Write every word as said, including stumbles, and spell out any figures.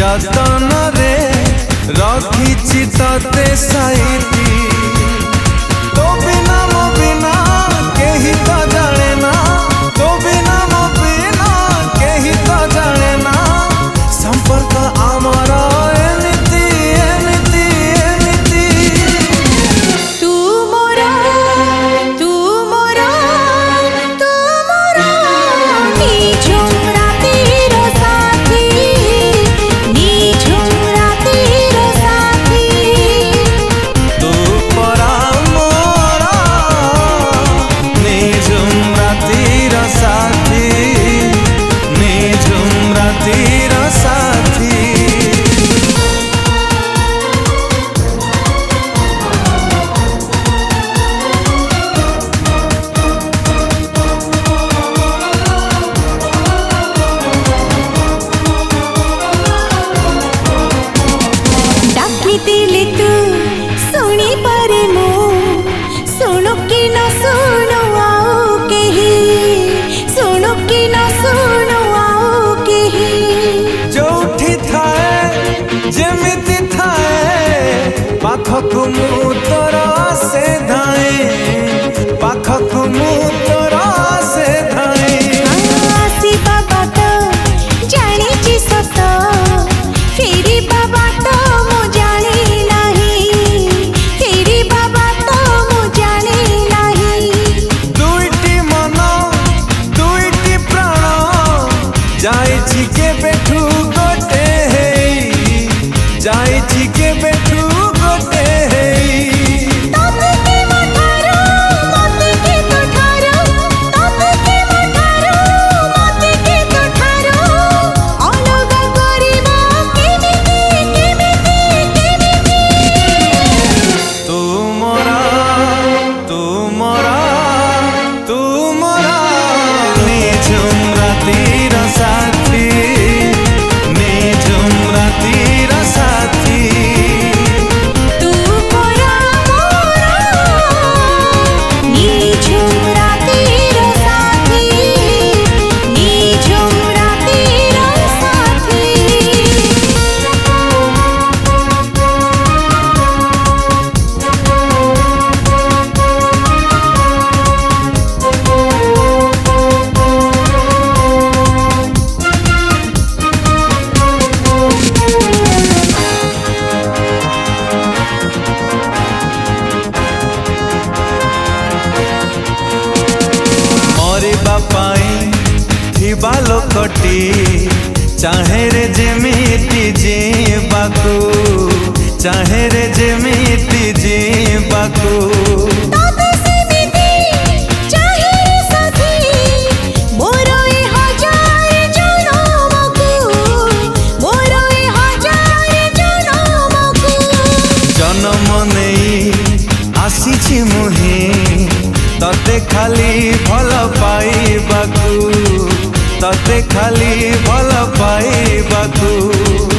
जतन रे रखी तते साइती तो बिना मो बिना केही तो जाने ना तो बिना मो बिना केही तो जाने ना संपर्क आमर एमिति एमिति एमिति तू मोरा तू मोरा तू मोरा निझुम रातिर साथी निझुम रातिर साथी तू परा मोरा निझुम रातिर साथी निझुम रातिर साथी डाकितिली तू सुनी पारे मु सुनु कि न सुनु आउ केही सुनु कि न सुनु आउ केही जोठी थाए जेमिति थाए पाखक मु तोरा से धाए पाखक मु तोरा से धाए आसी बाबा तो जानी ची सत फेरी बाबा तो मु जानी नहीं फेरी बाबा तो मु जानी नहीं दुईटी मन दुईटी प्राण जाइछि के बेठू गोटे हेई जाइछि के बेठू गोटे हेई तोते के मठारो मोते के तोठारो तोते के मठारो मोते के तोठारो अलग करिबा केमिति केमिति केमिति तू मोरा तू मोरा तू मोरा निझुम रातिर साथी निझुम रातिर साथी तू मोरा मोरा निझुम रातिर साथी निझुम रातिर साथी मरिबा पाई थिबा लोकटी चाहे रे जेमिति जीवाकू चाहे रे जेमिति जीवाकू तोते सेमिति चाहे साथी मोर ए हजार जनमकू मोर ए हजार जनमकू जन्म नहीं आसीछि मुही तते खाली भल पाइबाकू तते खाली भल पाइबाकू